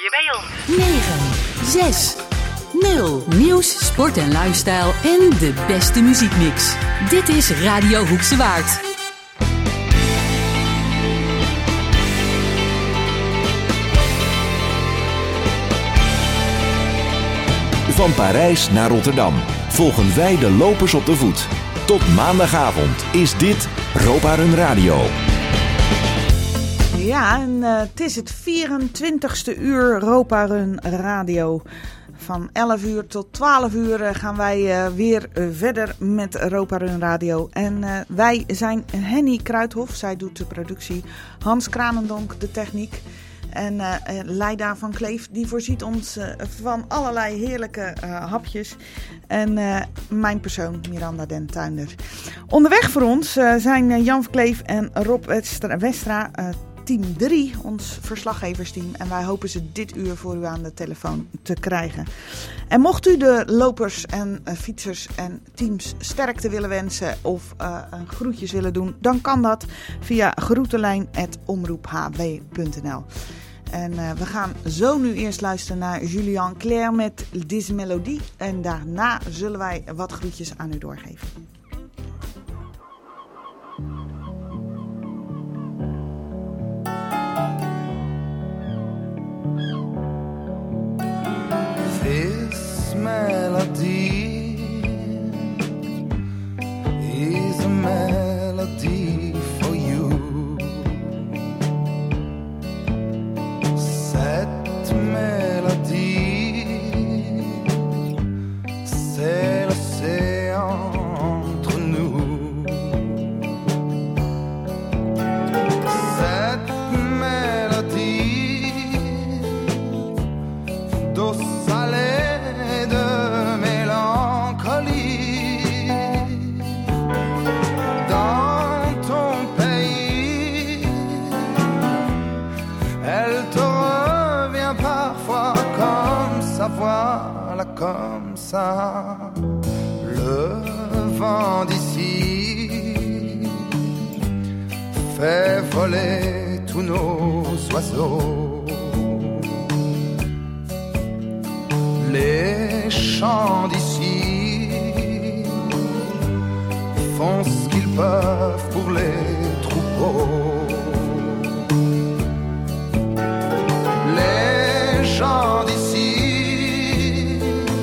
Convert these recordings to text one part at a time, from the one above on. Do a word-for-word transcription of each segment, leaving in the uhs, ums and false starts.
je bij ons. negen, zes, nul. Nieuws, sport en lifestyle en de beste muziekmix. Dit is Radio Hoekse Waard. Van Parijs naar Rotterdam volgen wij de lopers op de voet. Tot maandagavond is dit Europa Run Radio. Ja, en uh, het is het vierentwintigste uur Europa Run Radio. Van elf uur tot twaalf uur uh, gaan wij uh, weer uh, verder met Europa Run Radio. En uh, wij zijn Henny Kruithof, zij doet de productie. Hans Kranendonk, de techniek. En uh, Leida van Kleef, die voorziet ons uh, van allerlei heerlijke uh, hapjes. En uh, mijn persoon, Miranda den Tuinder. Onderweg voor ons uh, zijn uh, Jan van Kleef en Rob Westra, Westra uh, team drie, ons verslaggeversteam. En wij hopen ze dit uur voor u aan de telefoon te krijgen. En mocht u de lopers en uh, fietsers en teams sterkte willen wensen of uh, groetjes willen doen, dan kan dat via groetenlijn at omroep h w punt n l. En uh, we gaan zo nu eerst luisteren naar Julien Clerc met This Melodie. En daarna zullen wij wat groetjes aan u doorgeven. This melody is a melody for you. Cette mélodie, c'est l'océan entre nous. Cette mélodie d'eau salée de mélancolie. Dans ton pays, elle te parfois comme ça, voilà comme ça. Le vent d'ici fait voler tous nos oiseaux. Les chants d'ici font ce qu'ils peuvent pour les troupeaux. Gens d'ici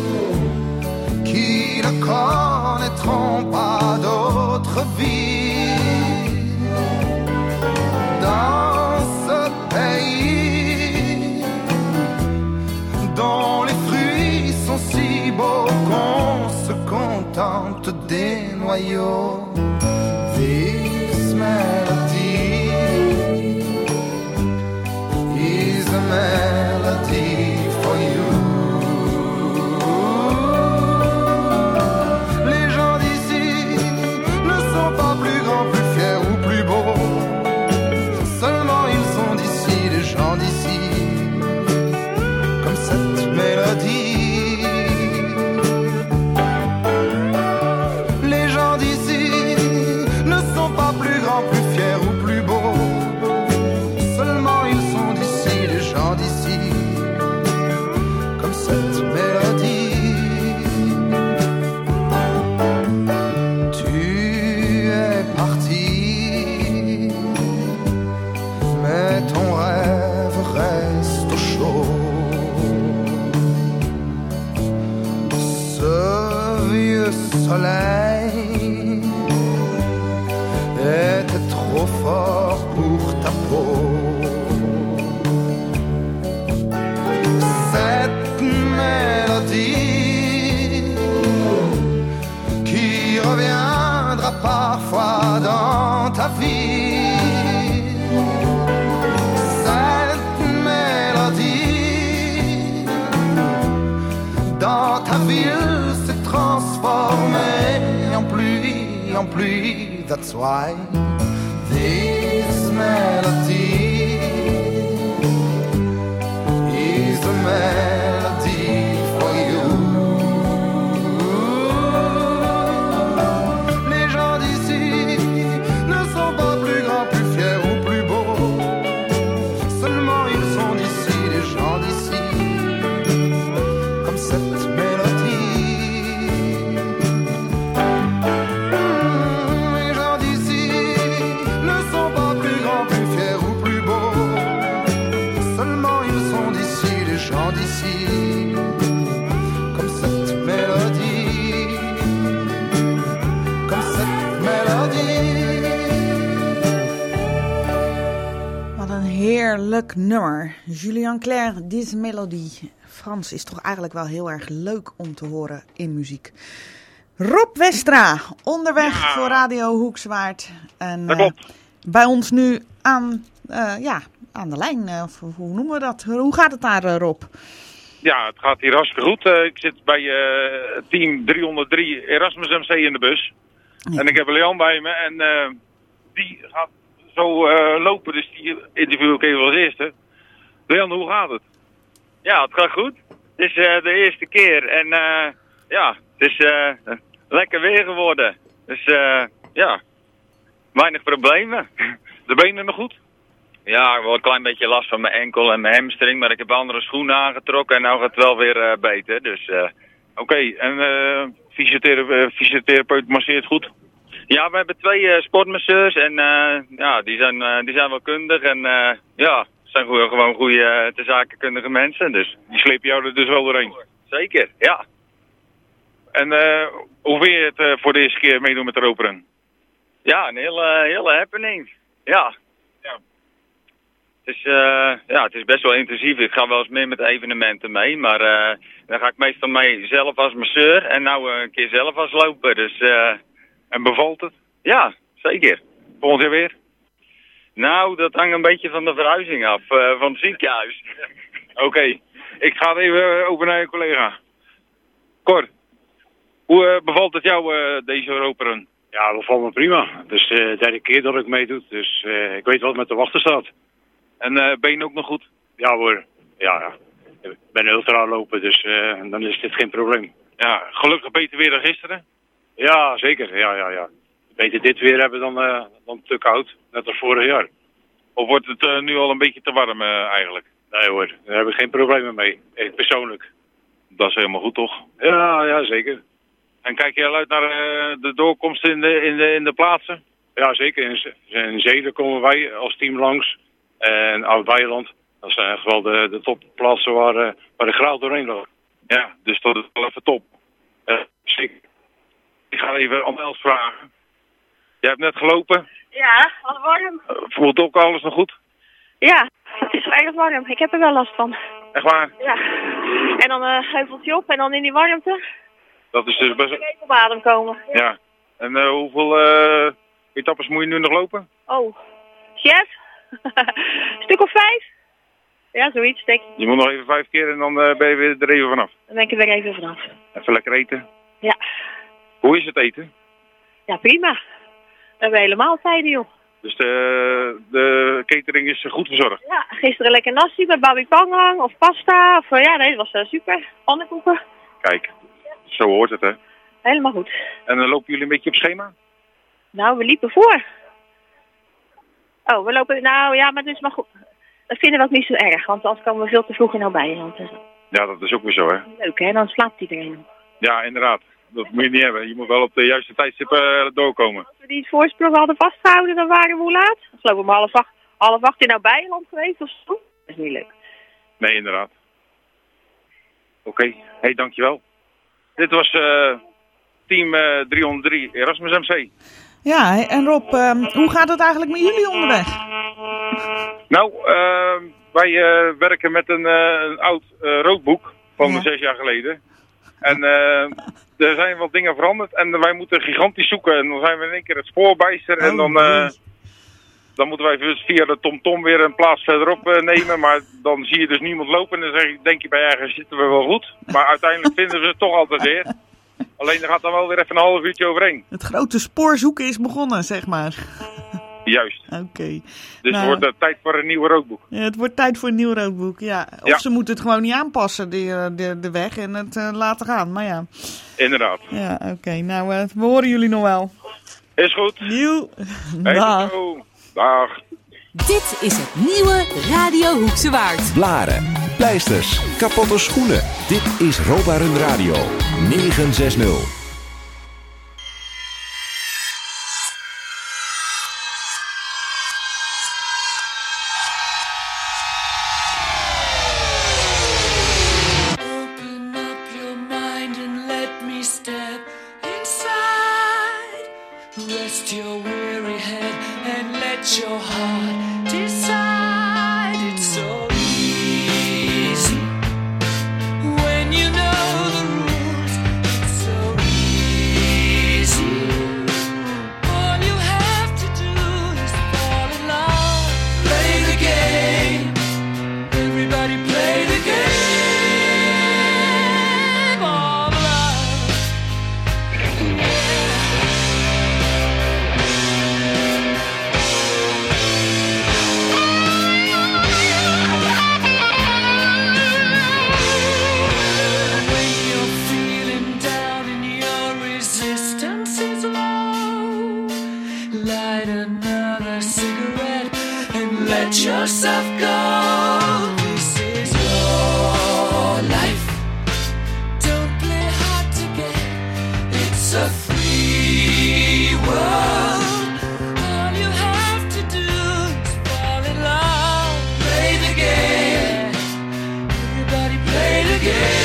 qui ne connaîtront pas d'autre vie dans ce pays dont les fruits sont si beaux qu'on se contente des noyaux. This melody is a melody for you. Les gens d'ici ne sont pas plus grands, plus fiers ou plus beaux. Seulement ils sont d'ici, les gens d'ici, comme cette mélodie. Les gens d'ici ne sont pas plus grands, plus fiers ou plus beaux. Seulement ils sont d'ici, les gens d'ici, comme cette mélodie. Tu es parti, mais ton rêve reste au chaud. Ce vieux soleil était trop fort pour ta peau. Cette mélodie qui reviendra parfois dans ta vie. Cette mélodie dans ta ville s'est transformée en pluie, en pluie. That's why this melody is a melody for you. Les gens d'ici ne sont pas plus grands, plus fiers ou plus beaux. Seulement ils sont d'ici, les gens d'ici, d'ici, comme cette mélodie, comme cette mélodie. Wat een heerlijk nummer. Julien Clerc, This Melody. Frans is toch eigenlijk wel heel erg leuk om te horen in muziek. Rob Westra, onderweg ja. voor Radio Hoekswaard. En, dat klopt. Uh, bij ons nu aan, uh, ja, aan de lijn. Uh, hoe noemen we dat? Hoe gaat het daar, uh, Rob? Ja, het gaat hier hartstikke goed. Uh, ik zit bij uh, team driehonderddrie Erasmus M C in de bus. Ja. En ik heb Leon bij me. En uh, die gaat zo uh, lopen, dus die interview ik even als eerste. Leon, hoe gaat het? Ja, het gaat goed. Het is uh, de eerste keer. En uh, ja, het is uh, lekker weer geworden. Dus uh, ja, weinig problemen. De benen nog goed? Ja, ik heb wel een klein beetje last van mijn enkel en mijn hamstring. Maar ik heb andere schoenen aangetrokken en nou gaat het wel weer uh, beter. Dus, uh, Oké, okay. en uh, fysiotherapeut, fysiotherapeut masseert goed? Ja, we hebben twee uh, sportmasseurs en uh, ja, die zijn, uh, die zijn wel kundig. En uh, ja, zijn goeie, gewoon goede uh, te zakenkundige mensen. Dus. Die slepen jou er dus wel doorheen? Zeker, ja. En uh, hoe vind je het uh, voor de eerste keer meedoen met de roperen? Ja, een hele, hele happening. Ja. ja. Het, is, uh, ja, het is best wel intensief. Ik ga wel eens meer met evenementen mee. Maar uh, dan ga ik meestal mee zelf als masseur. En nou uh, een keer zelf als loper. Dus, uh, en bevalt het? Ja, zeker. Volgend jaar weer? Nou, dat hangt een beetje van de verhuizing af. Uh, van het ziekenhuis. Oké. Okay. Ik ga even over naar je collega. Cor. Hoe uh, bevalt het jou, uh, deze roperen? Ja, dat valt me prima. Het is de derde keer dat ik meedoe, dus uh, ik weet wat met te wachten staat. En uh, ben je ook nog goed? Ja hoor, ja, ja. Ik ben ultra lopen, dus uh, dan is dit geen probleem. Ja, gelukkig beter weer dan gisteren? Ja, zeker, ja, ja, ja. Beter dit weer hebben dan, uh, dan te koud, net als vorig jaar. Of wordt het uh, nu al een beetje te warm uh, eigenlijk? Nee hoor, daar heb ik geen problemen mee, ik persoonlijk. Dat is helemaal goed toch? Ja, ja, zeker. En kijk je al uit naar uh, de doorkomst in de, in, de, in de plaatsen? Ja, zeker. In, in Zeden komen wij als team langs. En Oud-Weiland, dat zijn echt wel de, de topplaatsen waar, uh, waar de graal doorheen loopt. Ja, dus dat is wel even top. Uh, zeker. Ik ga even om Els vragen. Jij hebt net gelopen? Ja, wat warm. Uh, voelt ook alles nog goed? Ja, het is erg warm. Ik heb er wel last van. Echt waar? Ja. En dan een uh, heuveltje op en dan in die warmte. Dat is dus best... even op adem komen. Ja. ja. En uh, hoeveel uh, etappes moet je nu nog lopen? Oh, chef? Een stuk of vijf? Ja, zoiets, denk ik. Je moet nog even vijf keer en dan uh, ben je weer er even vanaf. Dan ben ik er weer even vanaf. Even lekker eten? Ja. Hoe is het eten? Ja, prima. We hebben helemaal tijden, joh. Dus de, de catering is goed verzorgd? Ja, gisteren lekker nasi met babi pangang of pasta. Of, uh, ja, nee, dat was uh, super. Pannenkoeken. Kijk, zo hoort het, hè? Helemaal goed. En dan lopen jullie een beetje op schema? Nou, we liepen voor. Oh, we lopen... Nou, ja, maar het is maar goed. Dat vinden we ook niet zo erg, want anders komen we veel te vroeg in nou bij. Want, uh, ja, dat is ook weer zo, hè? Leuk, hè? Dan slaapt iedereen nog. Ja, inderdaad. Dat moet je niet hebben. Je moet wel op de juiste tijdstip uh, doorkomen. Als we die voorsprong hadden vastgehouden, dan waren we hoe laat? Ik geloof om half acht, half acht in nou Bijland geweest of zo. Dat is niet leuk. Nee, inderdaad. Oké, okay. Hey, dankjewel. Dit was uh, team uh, driehonderddrie Erasmus M C. Ja, en Rob, uh, hoe gaat het eigenlijk met jullie onderweg? Nou, uh, wij uh, werken met een, uh, een oud uh, roodboek van ja. zes jaar geleden. En uh, er zijn wat dingen veranderd en wij moeten gigantisch zoeken. En dan zijn we in één keer het spoorbijster en dan, uh, dan moeten wij via de TomTom weer een plaats verderop uh, nemen. Maar dan zie je dus niemand lopen en dan zeg je, denk je bij ergens zitten we wel goed. Maar uiteindelijk vinden we het toch altijd weer. Alleen er gaat dan wel weer even een half uurtje overheen. Het grote spoorzoeken is begonnen, zeg maar. Juist. Oké. Okay. Dus nou, het wordt uh, tijd voor een nieuw roodboek. Ja, het wordt tijd voor een nieuw roodboek, ja. Of ja. ze moeten het gewoon niet aanpassen, de, de, de weg, en het uh, laten gaan, maar ja. Inderdaad. Ja, oké. Okay. Nou, uh, we horen jullie nog wel. Is goed. Nieuw. Hey, Dag. Zo. Dag. Dit is het nieuwe Radio Hoekse Waard. Blaren, pleisters, kapotte schoenen. Dit is Robarun Radio negenhonderdzestig. house of gold. This is your life. Don't play hard to get. It's a free world. All you have to do is fall in love. Play the game. Everybody play the game.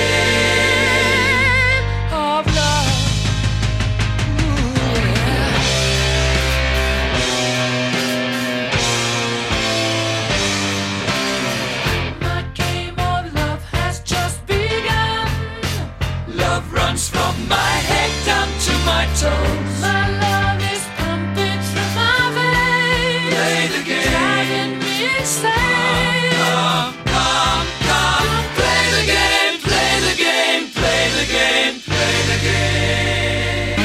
From my head down to my toes, my love is pumping through my veins. Play the game, driving me insane. Come, come, come, come, play the game, play the game, play the game, play the game.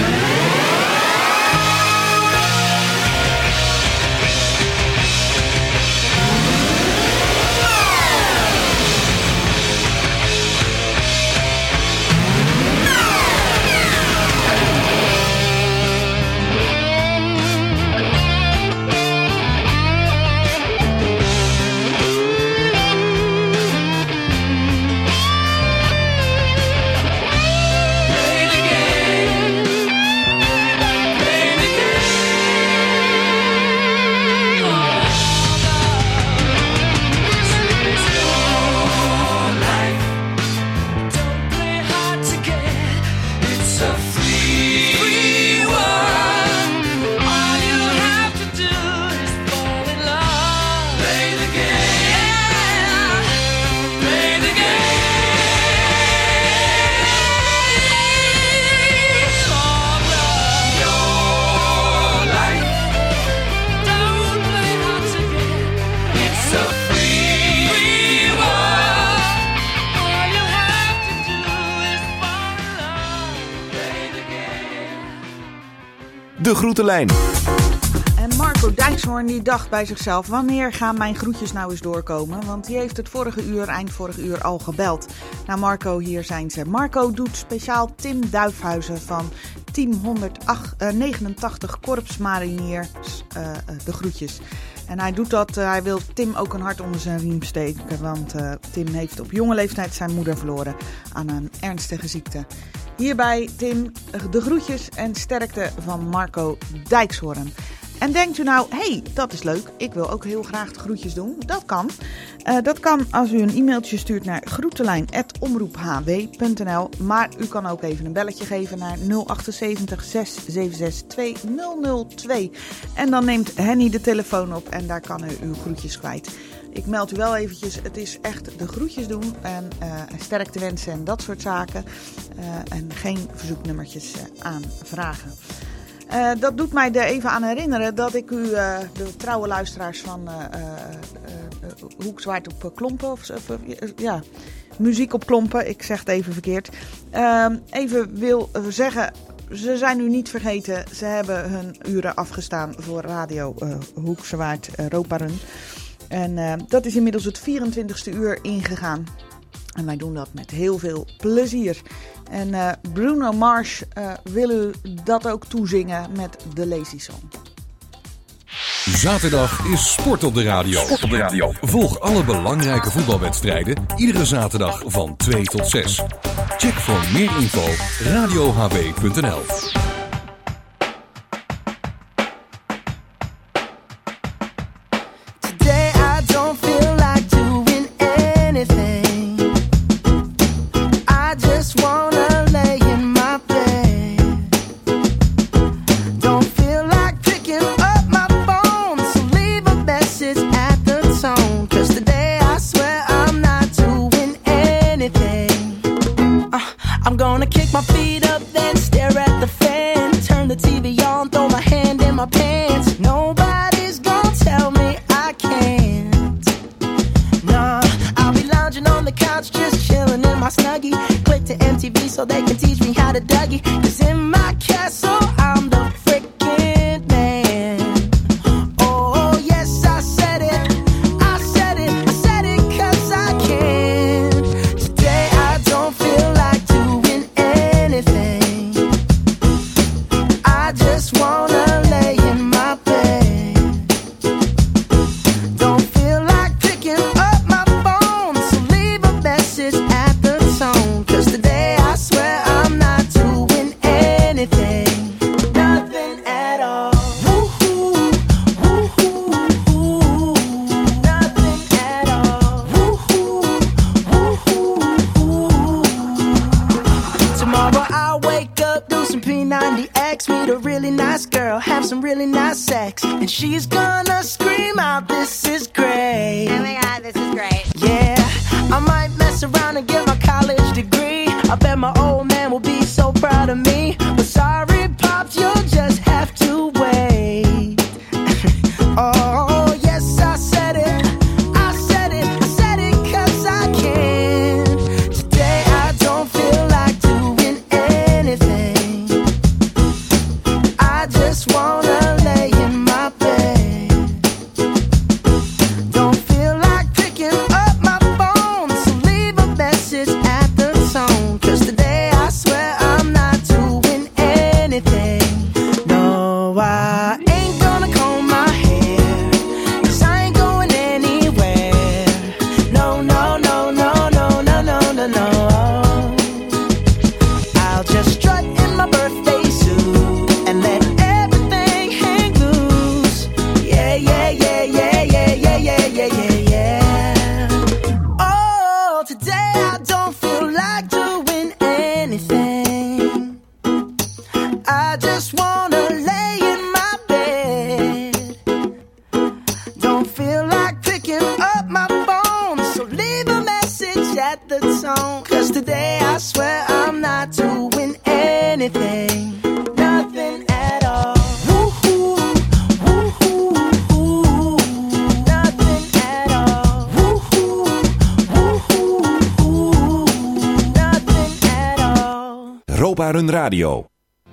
De groetenlijn. En Marco Dijkshoorn die dacht bij zichzelf, wanneer gaan mijn groetjes nou eens doorkomen? Want die heeft het vorige uur, eind vorige uur al gebeld. Nou Marco, hier zijn ze. Marco doet speciaal Tim Duifhuizen van team honderdnegenentachtig Korps Mariniers uh, uh, de groetjes. En hij doet dat, uh, hij wil Tim ook een hart onder zijn riem steken. Want uh, Tim heeft op jonge leeftijd zijn moeder verloren aan een ernstige ziekte. Hierbij Tim, de groetjes en sterkte van Marco Dijkshoorn. En denkt u nou, hé, hey, dat is leuk, ik wil ook heel graag de groetjes doen. Dat kan. Uh, dat kan als u een e-mailtje stuurt naar groetelijn apenstaartje omroep h w punt n l. Maar u kan ook even een belletje geven naar nul zeven acht zes zeven zes twee nul nul twee. En dan neemt Henny de telefoon op en daar kan u uw groetjes kwijt. Ik meld u wel eventjes, het is echt de groetjes doen en uh, sterkte wensen en dat soort zaken. Uh, en geen verzoeknummertjes uh, aanvragen. Uh, dat doet mij er even aan herinneren dat ik u, uh, de trouwe luisteraars van uh, uh, uh, Hoek Zwaard op Klompen, of, of uh, ja, muziek op Klompen, ik zeg het even verkeerd, uh, even wil zeggen, ze zijn nu niet vergeten, ze hebben hun uren afgestaan voor Radio uh, Hoek Zwaard uh, Roparun. En uh, dat is inmiddels het vierentwintigste uur ingegaan. En wij doen dat met heel veel plezier. En uh, Bruno Mars uh, wil u dat ook toezingen met de Lazy Song. Zaterdag is sport op de radio. Sport op de radio. Volg alle belangrijke voetbalwedstrijden iedere zaterdag van twee tot zes. Check voor meer info radio h b punt n l. Don't feel she's gonna scream out, this is great. Oh my god, this is great. Yeah, I might mess around and get my college degree. I bet my old man will be so proud of me. But sorry, Pops, you'll just have to wait. Oh, yes, I said it. I said it. I said it 'cause I can. Today I don't feel like doing anything. I just wanna lay in my bed. Don't feel like picking up my phone, so leave a message at the tone. 'Cause today I swear I'm not doing anything. No, I ain't gonna comb my hair, 'cause I ain't going anywhere. No, no, no, no, no, no, no, no, no. I'll just strut in my birthday suit and let everything hang loose. Yeah, yeah, yeah, yeah, yeah, yeah, yeah, yeah, yeah, yeah. Oh, today I don't feel like doing anything. I just wanna lay in my bed. Don't feel like picking up my phone, so leave a message at the tone. 'Cause today I swear I'm not doing anything. Nothing at all. Woo-hoo, woo-hoo, woo-hoo. Nothing at all. Woo-hoo, woo-hoo, woo-hoo. Nothing at all. Europa Run Radio.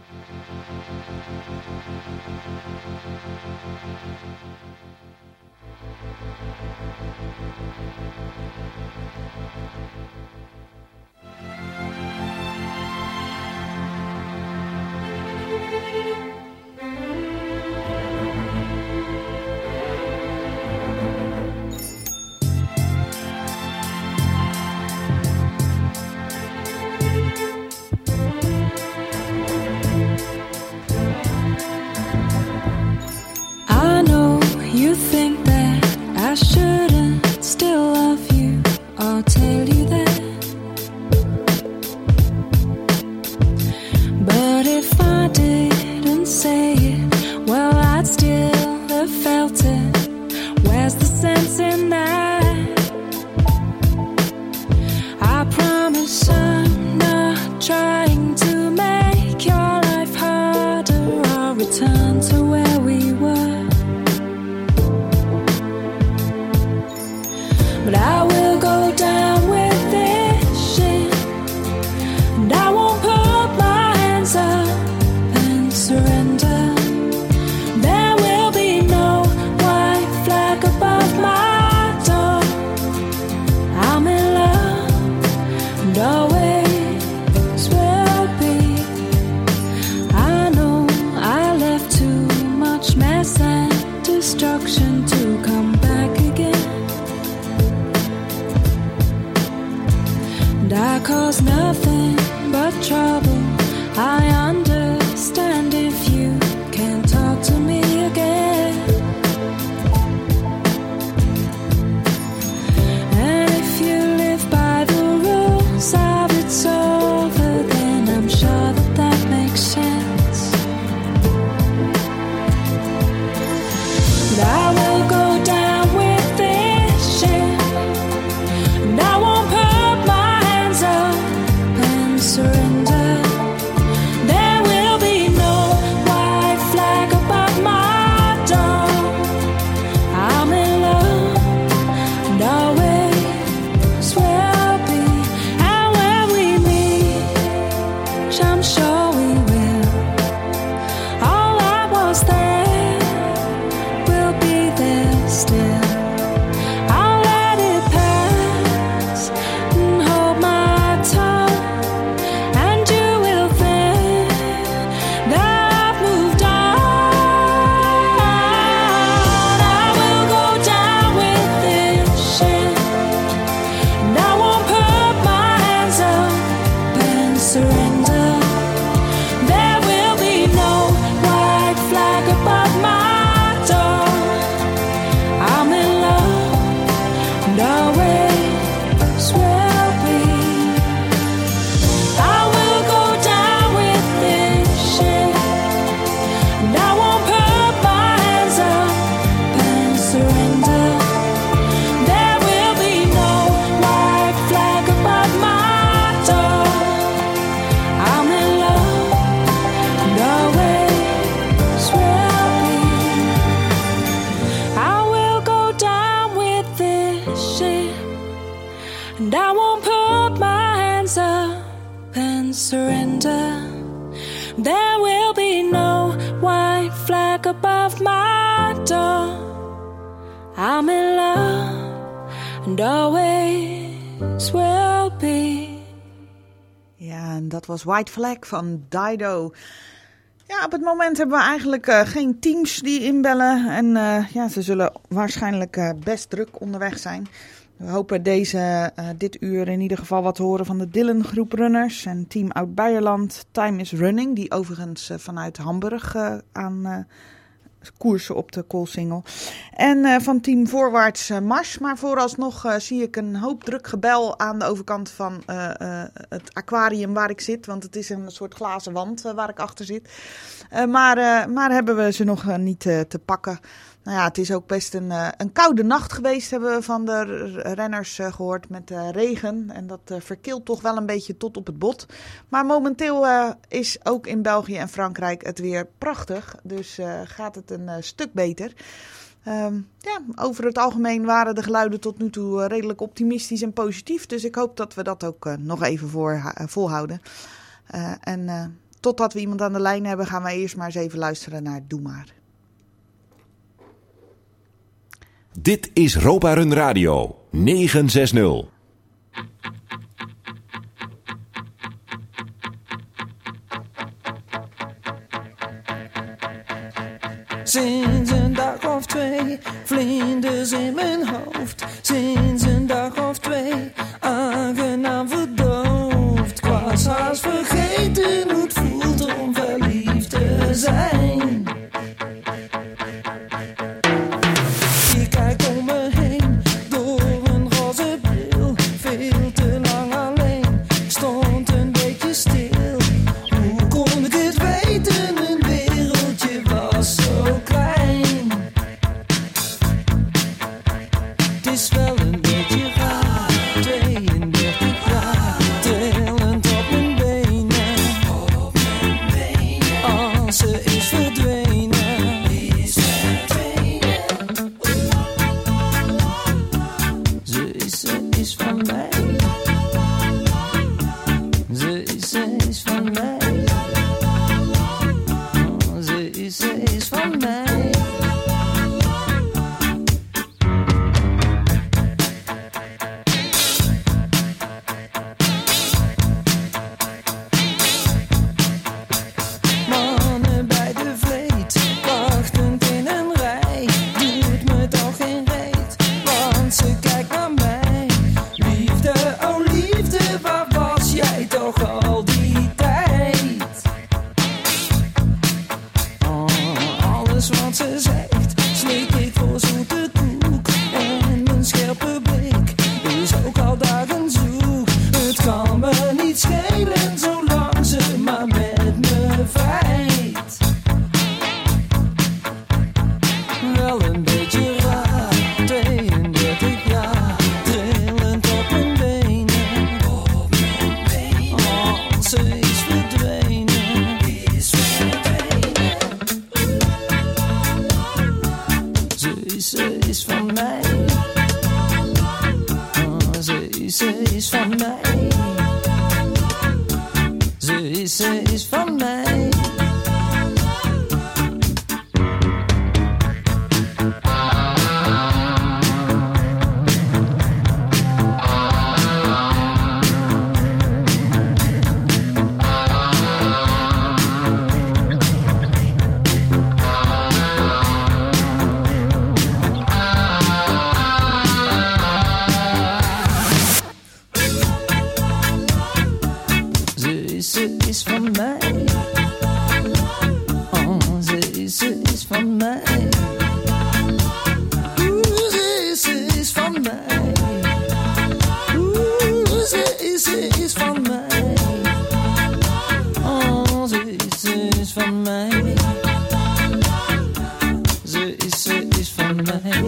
I know you think that I shouldn't still love you or tell you that. But if I didn't say it, well, I'd still have felt it. Where's the sense in that? I promise I'm not trying to make your life harder or return to where we were. But I will go down with this shit, and I won't put my hands up and surrender. There will be no white flag above my door. I'm in love and always will be. I know I left too much mess and destruction to come back again. And I cause nothing but trouble. I understand if you can't talk to me again. And if you live by the rules of it's over, then I'm sure that that makes sense. But I will go down with this shit, and I won't put my hands up and surrender. There and I won't put my hands up and surrender. There will be no white flag above my door. I'm in love and always will be. Ja, en dat was White Flag van Dido. Ja, op het moment hebben we eigenlijk uh, geen teams die inbellen. En uh, ja, ze zullen waarschijnlijk uh, best druk onderweg zijn. We hopen deze, uh, dit uur in ieder geval wat te horen van de Dylan Groep Runners en Team Oud-Beierland. Time is Running, die overigens uh, vanuit Hamburg uh, aan uh, koersen op de Koolsingel. En uh, van Team Voorwaarts uh, Mars. Maar vooralsnog uh, zie ik een hoop druk gebel aan de overkant van uh, uh, het aquarium waar ik zit. Want het is een soort glazen wand uh, waar ik achter zit. Uh, maar, uh, maar hebben we ze nog uh, niet uh, te pakken. Nou ja, het is ook best een, uh, een koude nacht geweest, hebben we van de renners uh, gehoord met uh, regen. En dat uh, verkilt toch wel een beetje tot op het bot. Maar momenteel uh, is ook in België en Frankrijk het weer prachtig. Dus uh, gaat het een uh, stuk beter. Um, ja, over het algemeen waren de geluiden tot nu toe uh, redelijk optimistisch en positief. Dus ik hoop dat we dat ook uh, nog even voor, uh, volhouden. Uh, en uh, totdat we iemand aan de lijn hebben, gaan we eerst maar eens even luisteren naar Doe Maar. Dit is Ropa Run Radio negen zestig. Sinds een dag of twee, vlinders in mijn hoofd. Sinds een dag of twee, aangenaam verdoofd. Ik was haast vergeten hoe het voelt om verliefd te zijn. Ik kijk om me heen, door een roze bril. Veel te lang alleen, ik stond een beetje stil. Hoe kon ik het weten, mijn wereldje was zo klein. Het is wel een beetje raar, tweeëndertig jaar, trillend op mijn benen. Op mijn benen. Als ze is verdwenen, is verdwenen. Ze is, ze is van mij. Ze is, ze is van mij. Oh, ze is, ze is van mij. Mannen bij de vleet, wachtend in een rij. Doet me toch geen reet, want ze kijkt naar mij. Liefde, oh liefde, waar was jij toch al die tijd? Oh, alles wat ze zegt, slik ik voor zoete koek. En mijn scherpe blik is ook al dagen zoek. Het kan me niet schelen, zolang ze maar met me vrijt. Wel een beetje raar, tweeëndertig jaar, trillend op mijn benen. Op mijn benen. Oh, ze is verdwenen, is verdwenen. Ze is, ze is van mij. Oh, ze is, ze is van mij. Ze is, ze is van mij. Ze is, ze is van mij. Oh, ze is, ze is van mij. Oeh, ze is, ze is van mij. Oeh, ze is, ze is van mij. Oh, ze is, ze is van mij. Ze is, ze is van mij.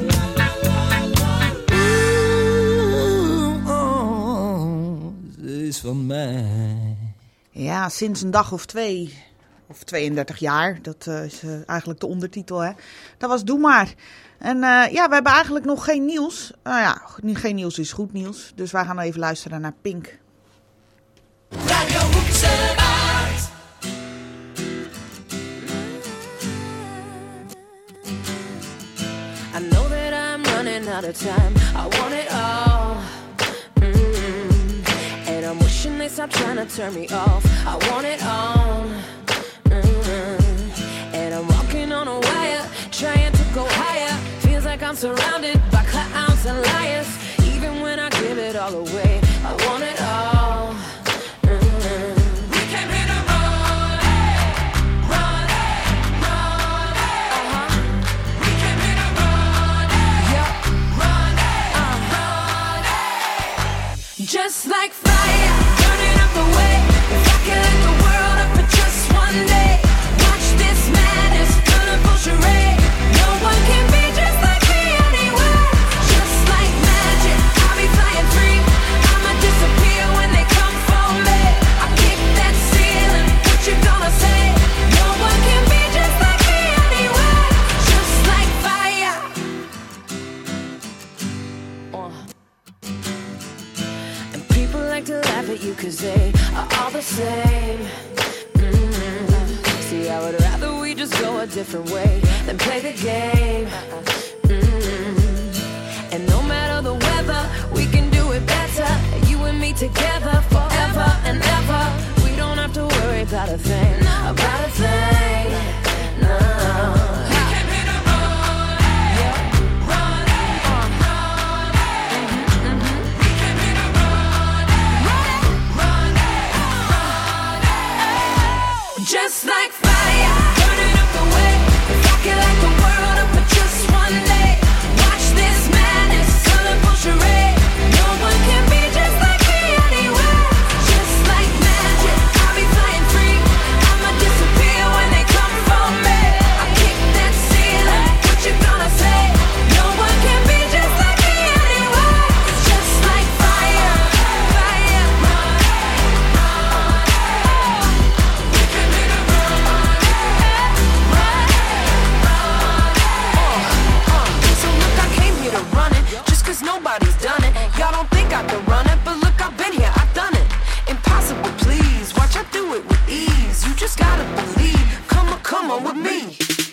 Oeh, oh, ze is van mij. Ja, sinds een dag of twee, of tweeëndertig jaar, dat uh, is uh, eigenlijk de ondertitel, hè. Dat was Doe Maar. En uh, ja, we hebben eigenlijk nog geen nieuws. Nou ja, geen nieuws is goed nieuws. Dus wij gaan even luisteren naar Pink. Radio Hoekse Waard. I know that I'm running out of time. I want it all. Mm-hmm. And I'm wishing they stop trying to turn me off. I want it all. Mm-hmm. And I'm walking on a wire, trying to go higher. Feels like I'm surrounded by clowns and liars. Even when I give it all away, I want it all. Just like fire, burning up the way. If I could light the world up for just one day, watch this madness, colorful charade. No one can be just like me anywhere. Just like magic, I'll be flying free. I'ma disappear when they come for me. I kick that ceiling, what you gonna say? No one can be just like me anywhere. Just like fire. Uh. People like to laugh at you cause they are all the same. Mm-hmm. See, I would rather we just go a different way than play the game. Mm-hmm. And no matter the weather, we can do it better. You and me together forever and ever. We don't have to worry about a thing, about a thing, no. Just like fire, burning up the way. If I could light the world up for just one day, watch this madness, colorful charade. No one can be just like me anywhere. Just like magic, I'll be flying free. I'ma disappear when they come for me. I kick that ceiling, what you gonna say? No one can be just like me anywhere. Just like fire, fire. Cause nobody's done it. Y'all don't think I can run it, but look, I've been here, I've done it. Impossible, please. Watch, I do it with ease. You just gotta believe. Come on, come on with me.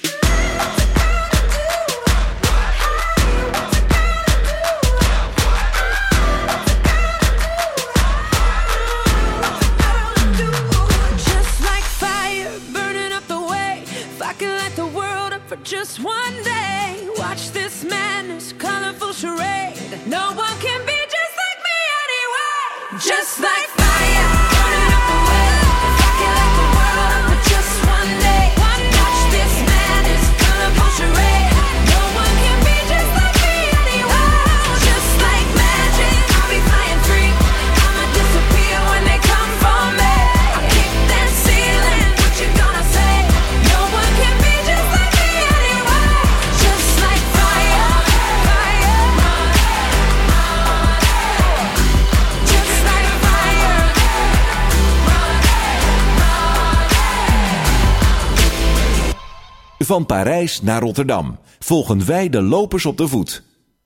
Just like fire, burning up the way. If I could light the world up for just one day, watch this madness, colorful charade. No one can be just like me anyway. Just like fire, burning up the way. If I could light the world up for just one day, watch this madness, colorful charade. No one can be just like me anyway. Just like magic, I'll be flying free. I'ma disappear when they come for me. I kick that ceiling, what you gonna say? No one can be just like me anyway. Just like fire, fire. Just like fire. Van Parijs naar Rotterdam volgen wij de lopers op de voet.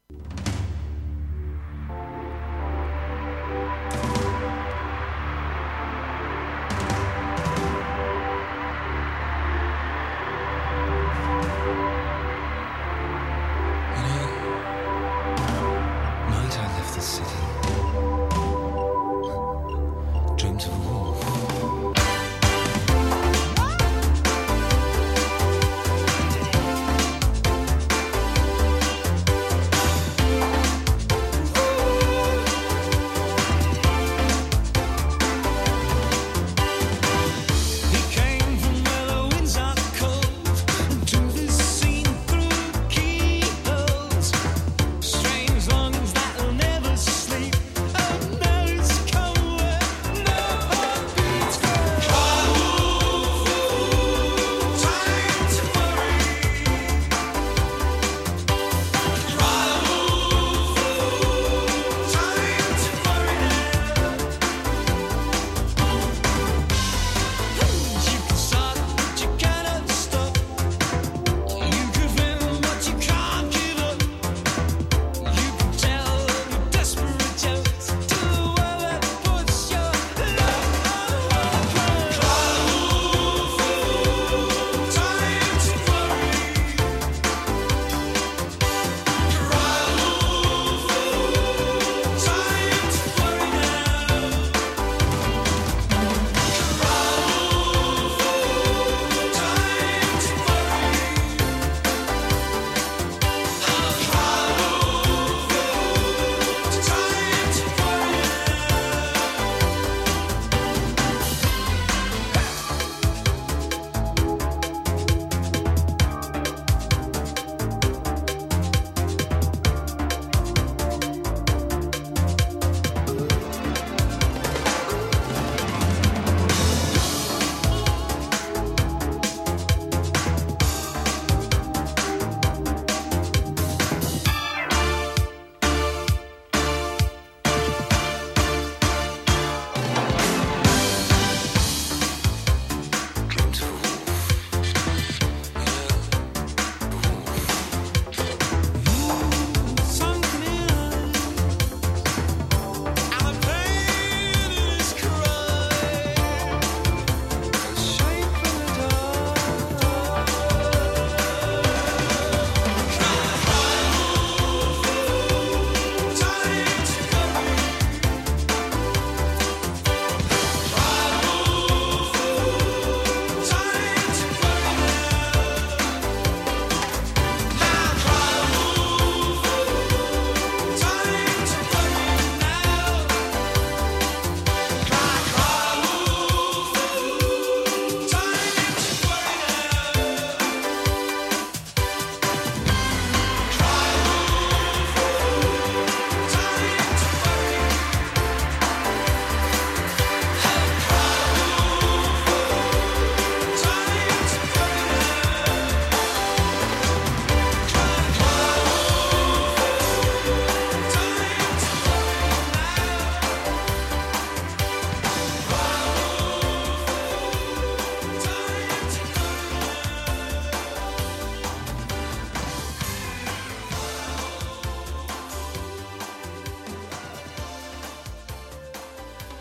Night I left the city. Dreamed of a wolf.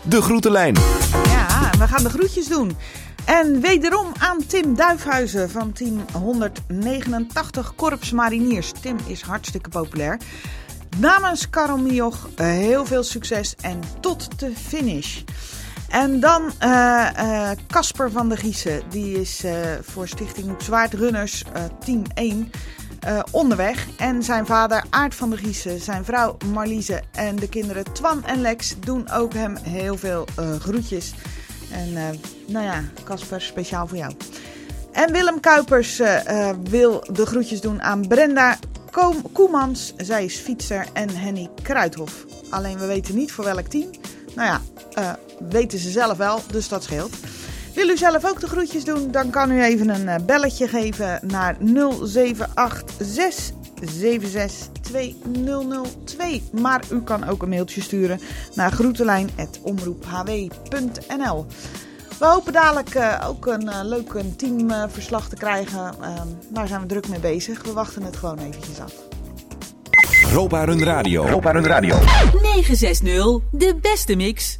de groetenlijn. Ja, we gaan de groetjes doen. En wederom aan Tim Duifhuizen van team honderdnegenentachtig Korps Mariniers. Tim is hartstikke populair. Namens Karel Mioch uh, heel veel succes en tot de finish. En dan Casper uh, uh, van der Giezen. Die is uh, voor Stichting Hoekzwaard Runners uh, team één uh, onderweg. En zijn vader Aart van der Giezen, zijn vrouw Marliese en de kinderen Twan en Lex doen ook hem heel veel uh, groetjes. En uh, nou ja, Casper, speciaal voor jou. En Willem Kuipers uh, uh, wil de groetjes doen aan Brenda Ko- Koemans. Zij is fietser en Henny Kruithof. Alleen we weten niet voor welk team. Nou ja, uh, weten ze zelf wel, dus dat scheelt. Wil u zelf ook de groetjes doen? Dan kan u even een uh, belletje geven naar nul zeven acht zes zeven zes twee nul nul twee. Maar u kan ook een mailtje sturen naar groetenlijn apenstaartje omroep h w punt n l. We hopen dadelijk uh, ook een uh, leuk een teamverslag uh, te krijgen. Uh, daar zijn we druk mee bezig. We wachten het gewoon eventjes af. Roparun Radio. Roparun Radio. negen zes nul, de beste mix.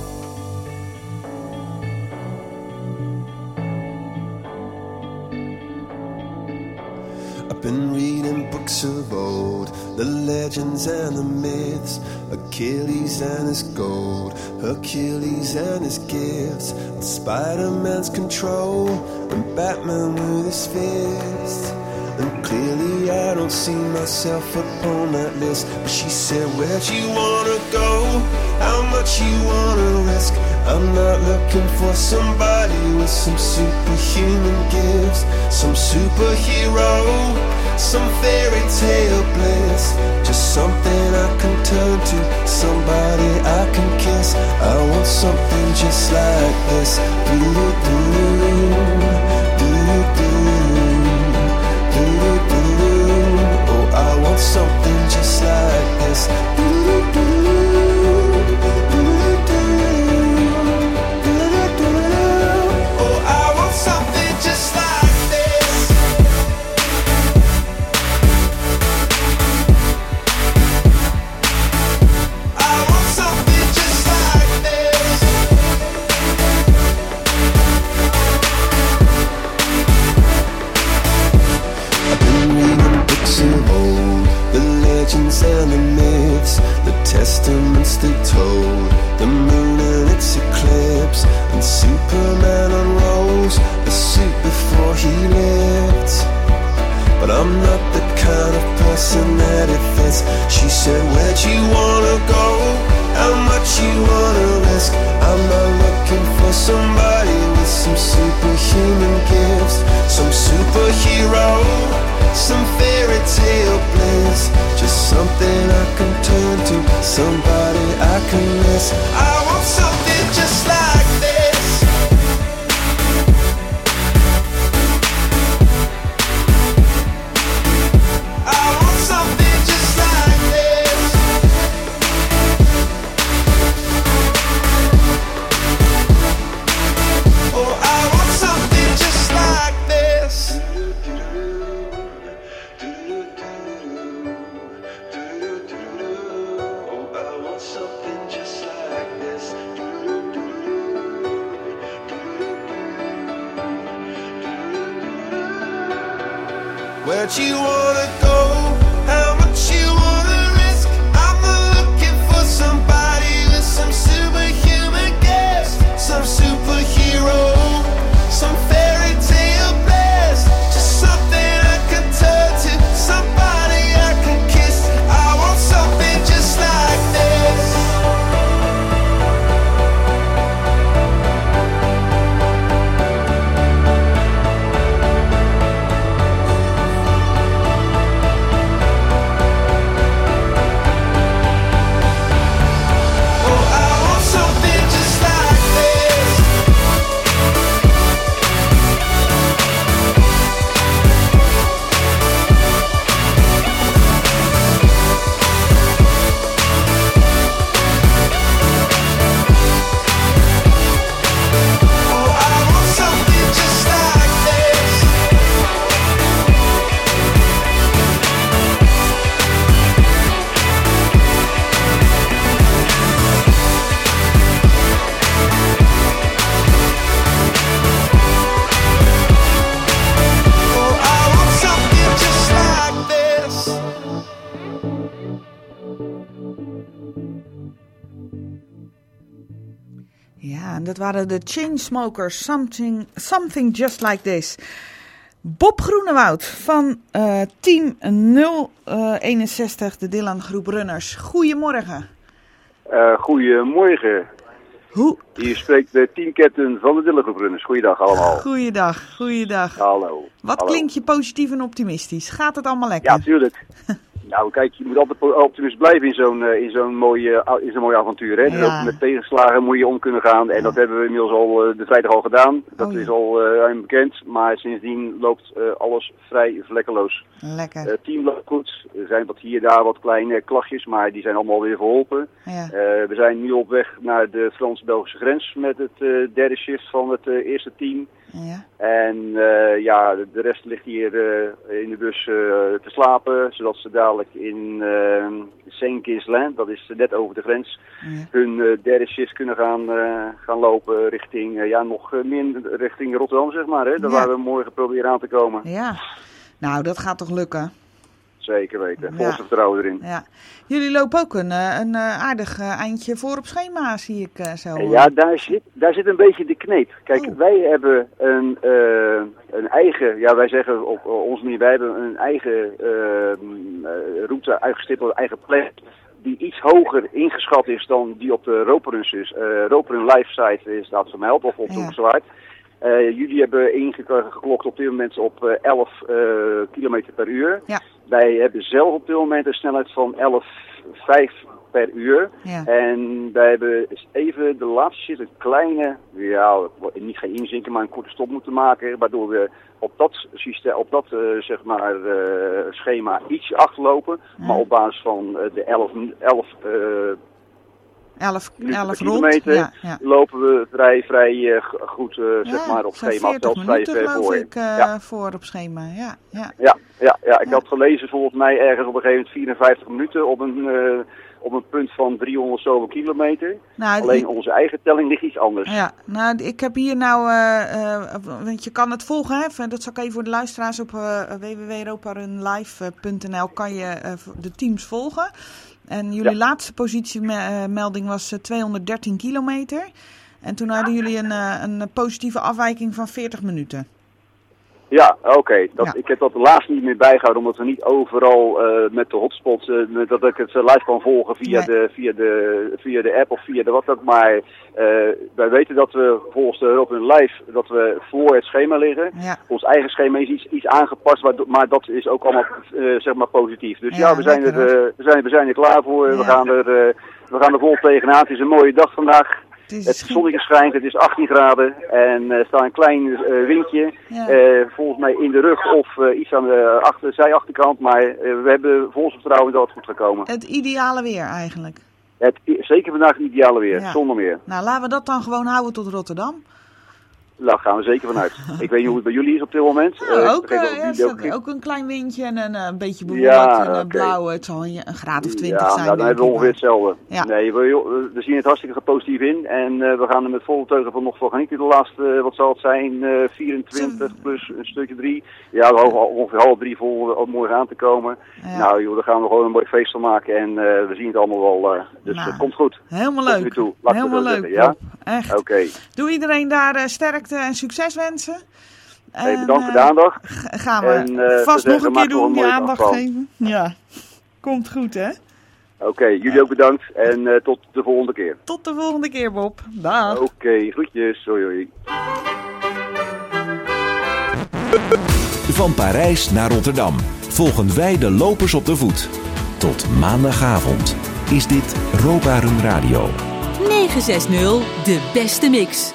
I've been reading books of old, the legends and the myths, Achilles and his gold, Hercules and his gifts, Spider-Man's control, and Batman with his fists. And clearly I don't see myself upon that list. But she said, where'd you wanna go? How much you wanna risk? I'm not looking for somebody with some superhuman gifts, some superhero, some fairy tale bliss. Just something I can turn to, somebody I can kiss. I want something just like this. Do-do-do, do-do-do. Oh, I want something just like this. Oh, I want something just like this. I want something just like this. Of old, the legends and the myths, the testaments they told, the moon and its eclipse, and Superman unrolls the suit before he lived. But I'm not the kind of person that it fits. She said, where'd you wanna go? How much you wanna risk? I'm not looking for somebody with some superhuman gifts, some superhero, some fairy tale bliss. Just something I can turn to, somebody I can miss. I want something just like this. I want something just like this. Oh, I want something just like this. Where'd you wanna go? How much you wanna risk? I'm not looking for somebody with some superhuman gifts, some superhero, some fairy tale bliss. Just something I can turn to, somebody I can kiss. I want something just like this. Ja, en dat waren de Chainsmokers, Something, something Just Like This. Bob Groenewoud van uh, team nul eenenzestig, de Dylan Groep Runners. Goedemorgen. Uh, goedemorgen. Hoe? Hier spreekt de teamcaptain van de Dylan Groep Runners. Goeiedag allemaal. Goeiedag, goeiedag. Hallo. Wat Hallo. klinkt je positief en optimistisch? Gaat het allemaal lekker? Ja, tuurlijk. Nou, kijk, je moet altijd optimist blijven in zo'n uh, in zo'n mooie, uh, in zo'n mooie avontuur. Hè? Dus Ja. ook met tegenslagen moet je om kunnen gaan. En dat hebben we inmiddels al uh, de vrijdag al gedaan. Dat Oh, ja. is al uh, ruim bekend. Maar sindsdien loopt uh, alles vrij vlekkeloos. Lekker. Het uh, team loopt goed. Er zijn wat hier en daar wat kleine klachtjes, maar die zijn allemaal weer verholpen. Ja. Uh, we zijn nu op weg naar de Frans-Belgische grens met het uh, derde shift van het uh, eerste team. Ja. En uh, ja, de, de rest ligt hier uh, in de bus uh, te slapen, zodat ze dadelijk in uh, Saint-Ghislain, dat is net over de grens, Ja. hun uh, derde shift kunnen gaan, uh, gaan lopen richting, uh, ja, nog uh, meer richting Rotterdam, zeg maar, hè, daar Ja. waar we morgen proberen aan te komen. Ja, nou dat gaat toch lukken? Zeker weten, vol Ja. vertrouwen erin. Ja. Jullie lopen ook een, eh, een eh, aardig eh, eindje voor op schema, zie ik eh, zo. En ja, daar zit, daar zit een beetje de kneep. Kijk, Oh. wij hebben een, uh, een eigen, ja wij zeggen op uh, onze manier, wij hebben een eigen uh, uh, route uitgestippeld, een eigen plan, die iets hoger ingeschat is dan die op de Roperuns is. Uh, Roperun Live site is staat vermeld, of op de Ja. Hoeksewaard. Uh, jullie hebben ingeklokt op dit moment op uh, elf uh, kilometer per uur. Ja. Wij hebben zelf op dit moment een snelheid van elf komma vijf per uur. Ja. En wij hebben even de laatste shit een kleine, ja, niet geen inzinken, maar een korte stop moeten maken. Waardoor we op dat systeem, op dat uh, zeg maar uh, schema ietsje achterlopen. Ja. Maar op basis van uh, de elf, elf uh, elf, minuten elf per rond. kilometer Ja, ja. lopen we vrij, vrij uh, g- goed uh, zeg Ja, maar op zo'n schema. veertig Zelfs vrij minuten ver geloof voor je. ik eh, Ja. voor op schema. Ja, ja. Ja, ja, ja, ik had gelezen volgens mij ergens op een gegeven moment vierenvijftig minuten op een, uh, op een punt van driehonderd zoveel kilometer. Nou, Alleen die- onze eigen telling ligt iets anders. Ja, nou, ik heb hier nou, eh, eh, want je kan het volgen, hè? Dat zal ik even voor de luisteraars op uh, w w w punt roparunlive punt n l kan je uh, de teams volgen. En jullie Ja. laatste positiemelding was uh, tweehonderddertien kilometer. En toen hadden jullie een, uh, een positieve afwijking van veertig minuten. Ja, oké. Dat Ja. Ik heb dat helaas niet meer bijgehouden, omdat we niet overal uh, met de hotspots, uh, met dat ik het uh, live kan volgen via, Nee. de, via, de, via de app of via de wat ook. Maar uh, wij weten dat we volgens de Roperuns Live, dat we voor het schema liggen. Ja. Ons eigen schema is iets, iets aangepast, waardoor- maar dat is ook allemaal uh, zeg maar positief. Dus Ja, ja, we, zijn lekker, er, uh, we, zijn, we zijn er klaar voor. Ja. We, gaan er, uh, we gaan er vol tegenaan. Het is een mooie dag vandaag. Het is Het zonnetje schijnt, het is achttien graden en er staat een klein uh, windje, Ja. uh, volgens mij in de rug of uh, iets aan de achter, zijachterkant, maar uh, we hebben volgens vertrouwen dat het goed gaat komen. Het ideale weer eigenlijk. Het, zeker vandaag het ideale weer, Ja. zonder meer. Nou, laten we dat dan gewoon houden tot Rotterdam. Daar gaan we zeker vanuit. Ik weet niet hoe het bij jullie is op dit moment. Ja, Uh, ik ook, begreep eh, dat ja, jullie er staat ook een klein windje en een, eh, een beetje bewolkt Ja, en uh, oké. blauw. Het zal een, een graad of twintig ja, zijn. nou, dan denk hebben we ik ongeveer maar. hetzelfde. Ja. Nee, we, we zien het hartstikke positief in en uh, we gaan er met volle teugen van nog van genieten. De laatste, uh, wat zal het zijn, uh, vierentwintig plus een stukje drie. Ja, we hopen ongeveer half drie vol uh, morgen aan te komen. Ja. Nou joh, daar gaan we gewoon een mooi feest van maken en uh, we zien het allemaal wel. Uh, dus Nou, het komt goed. Helemaal Tot nu leuk. toe. Laat ik het Helemaal zo leuk, zeggen, ja? Bob. Echt. Oké. Doe iedereen daar eh, sterkte en succes wensen. Hey, En, bedankt voor de eh, aandacht. g- Gaan we En, uh, vast te nog zeggen, een maak keer er wel doen, die mooie aandacht dag van. geven. Ja, komt goed hè. Oké, jullie ook bedankt en uh, tot de volgende keer. Tot de volgende keer Bob. Dag. Oké, groetjes. Hoi hoi. Van Parijs naar Rotterdam volgen wij de lopers op de voet. Tot maandagavond is dit Roparun Radio. negen zestig, de beste mix.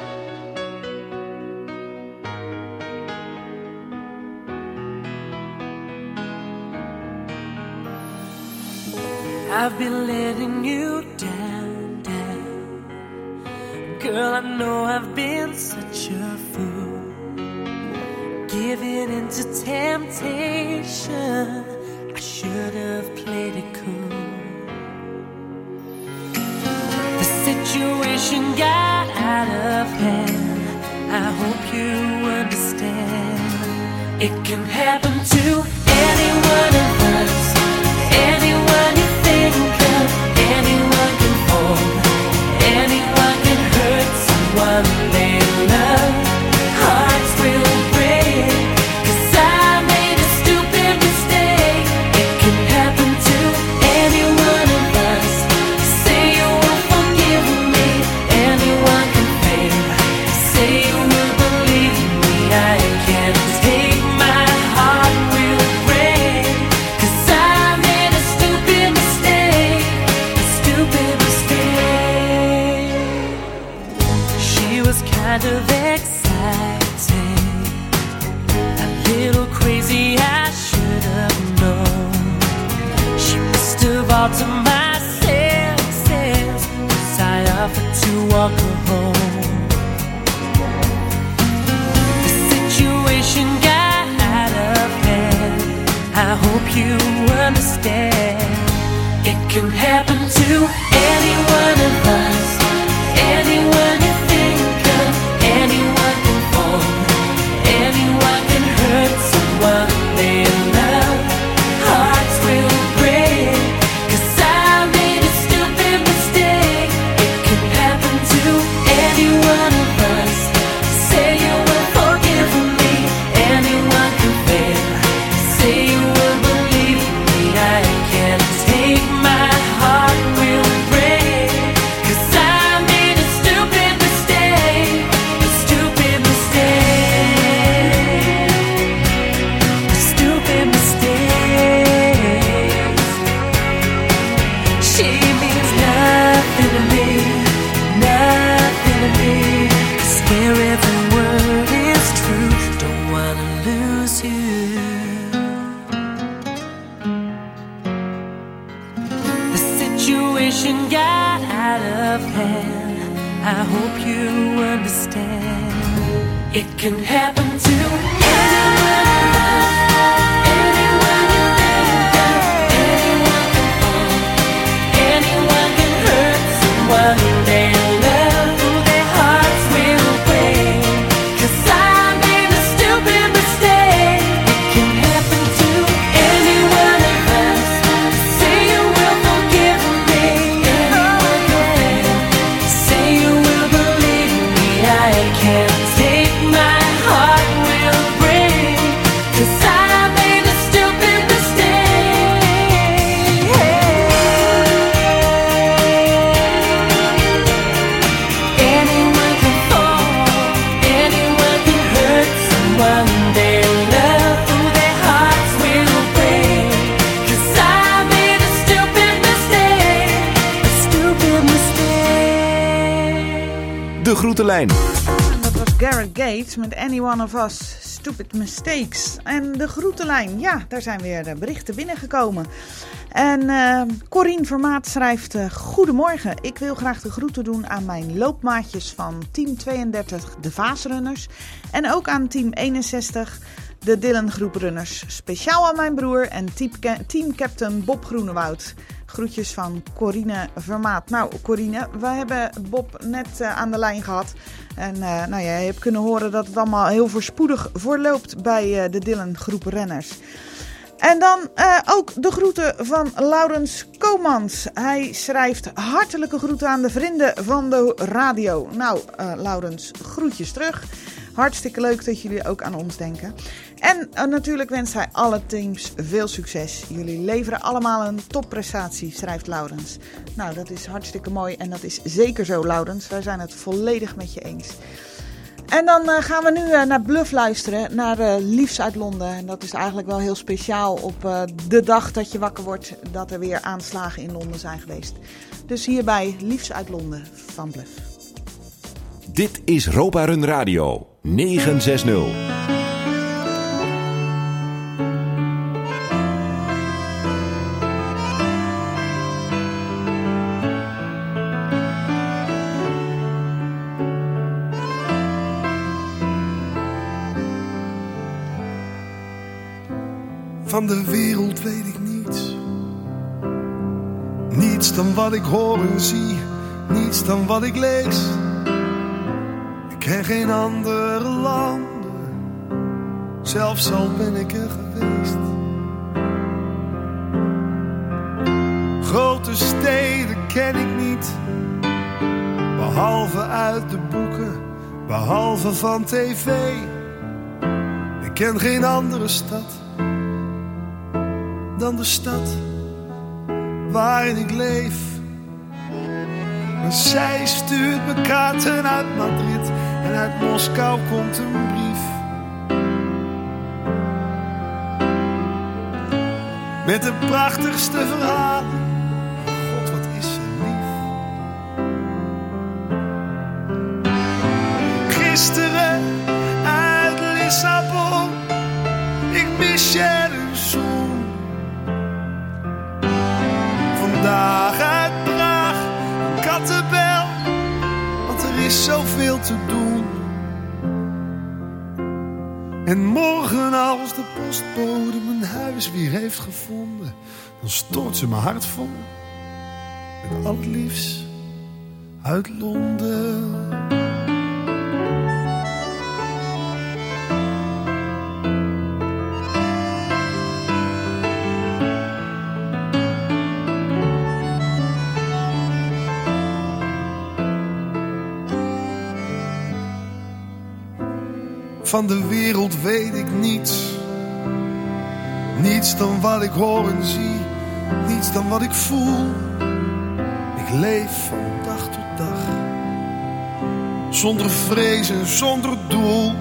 I've been letting you down, down. Girl, I know I've been such a fool. Giving into temptation, I should have played it cool. The situation got out of hand. I hope you understand. It can happen to any one of us. Anyone you think of, anyone can fall, anyone can hurt. kind of exciting, a little crazy, I should have known. She must have altered my senses, 'cause I offered to walk her home. The situation got out of hand, I hope you understand. It can happen to any one of us, anyone you think of, anyone can fall, anyone can hurt someone they love. Hearts will break, 'cause I made a stupid mistake. It can happen to any one of us. Say you will forgive me, anyone can fail. Say you will believe me, I can't take my heart will break, 'cause I made a stupid mistake, a stupid mistake, a stupid mistake. She means nothing to me, nothing to me. I swear every word is true, don't wanna lose you. The situation got out of hand, I hope you understand. It can happen to anyone of us, anyone you think of, anyone can fall, anyone can hurt someone they love. Their hearts will break, 'cause I made a stupid mistake. It can happen to any one of us. Say you will forgive me, anyone can fail. Say you will believe me, I can't take my heart will break, 'cause I made a stupid mistake. Anyone can fall, anyone can hurt someone they love. Their hearts will break, 'cause I made a stupid mistake, a stupid mistake. De Groetenlijn. Dat was Gareth Gates met Any One of Us, Stupid Mistakes. En de groetenlijn, ja, daar zijn weer de berichten binnengekomen. En uh, Corine Vermaat schrijft: uh, Goedemorgen, ik wil graag de groeten doen aan mijn loopmaatjes van team tweeëndertig, de Vaasrunners. En ook aan team eenenzestig, de Dylan Groep Runners. Speciaal aan mijn broer en teamcaptain Bob Groenewoud. Groetjes van Corine Vermaat. Nou, Corine, we hebben Bob net uh, aan de lijn gehad. En uh, nou ja, je hebt kunnen horen dat het allemaal heel voorspoedig voorloopt bij uh, de Dylan Groep Renners. En dan uh, ook de groeten van Laurens Komans. Hij schrijft: hartelijke groeten aan de vrienden van de radio. Nou, uh, Laurens, groetjes terug. Hartstikke leuk dat jullie ook aan ons denken. En uh, natuurlijk wenst hij alle teams veel succes. Jullie leveren allemaal een topprestatie, schrijft Laurens. Nou, dat is hartstikke mooi en dat is zeker zo, Laurens. Wij zijn het volledig met je eens. En dan uh, gaan we nu uh, naar Bluff luisteren, naar uh, Liefs uit Londen. En dat is eigenlijk wel heel speciaal op uh, de dag dat je wakker wordt, dat er weer aanslagen in Londen zijn geweest. Dus hierbij Liefs uit Londen van Bluff. Dit is Ropa Run Radio negen zestig. Van de wereld weet ik niets. Niets dan wat ik hoor en zie. Niets dan wat ik lees. Ik ken geen andere landen. Zelfs al ben ik er geweest. Grote steden ken ik niet. Behalve uit de boeken. Behalve van tv. Ik ken geen andere stad dan de stad waarin ik leef. Maar zij stuurt me kaarten uit Madrid en uit Moskou komt een brief. Met de prachtigste verhalen. God, wat is ze lief. is zoveel te doen. En morgen als de postbode mijn huis weer heeft gevonden, dan stort ze mijn hart vol met al het liefst uit Londen. Van de wereld weet ik niets. Niets dan wat ik hoor en zie. Niets dan wat ik voel. Ik leef van dag tot dag. Zonder vrees en zonder doel.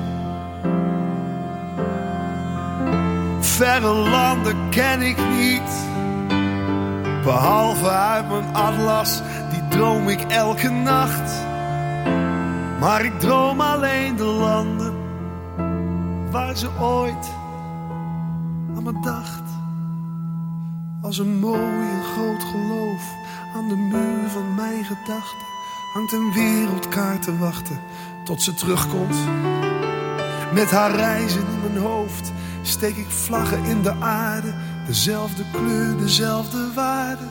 Verre landen ken ik niet. Behalve uit mijn atlas, die droom ik elke nacht. Maar ik droom alleen de landen waar ze ooit aan me dacht. Als een mooi en groot geloof aan de muur van mijn gedachten hangt een wereldkaart te wachten tot ze terugkomt. Met haar reizen in mijn hoofd steek ik vlaggen in de aarde. Dezelfde kleur, dezelfde waarde.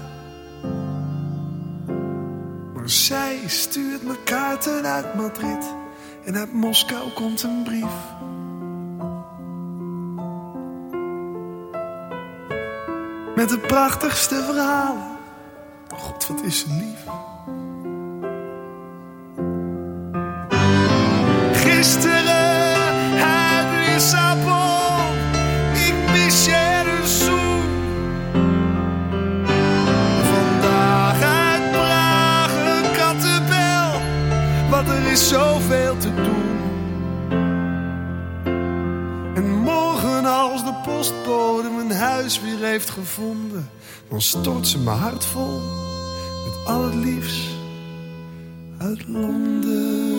Maar zij stuurt me kaarten uit Madrid en uit Moskou komt een brief. Met de prachtigste verhalen. Oh God, wat is ze lief. Gisteren uit Lissabon, ik mis je een zoen. Vandaag uit Praag een kattenbel, want er is zoveel te doen. En morgen als de postbode mijn huis weer heeft gevonden, dan stort ze mijn hart vol met al het liefst uit Londen.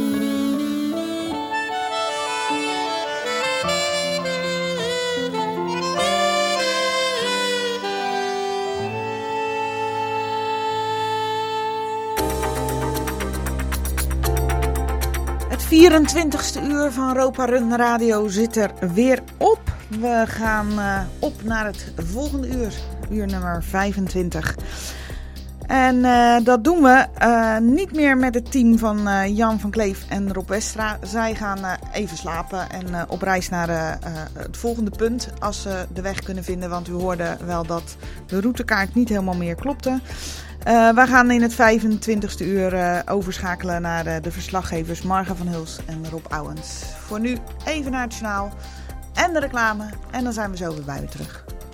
Het vierentwintigste uur van Europa Run Radio zit er weer op. We gaan uh, op naar het volgende uur, uur nummer vijfentwintig. En uh, dat doen we uh, niet meer met het team van uh, Jan van Kleef en Rob Westra. Zij gaan uh, even slapen en uh, op reis naar uh, uh, het volgende punt als ze de weg kunnen vinden. Want u hoorde wel dat de routekaart niet helemaal meer klopte. Uh, we gaan in het vijfentwintigste uur uh, overschakelen naar uh, de verslaggevers Marga van Huls en Rob Ouwens. Voor nu even naar het journaal en de reclame en dan zijn we zo weer bij u terug.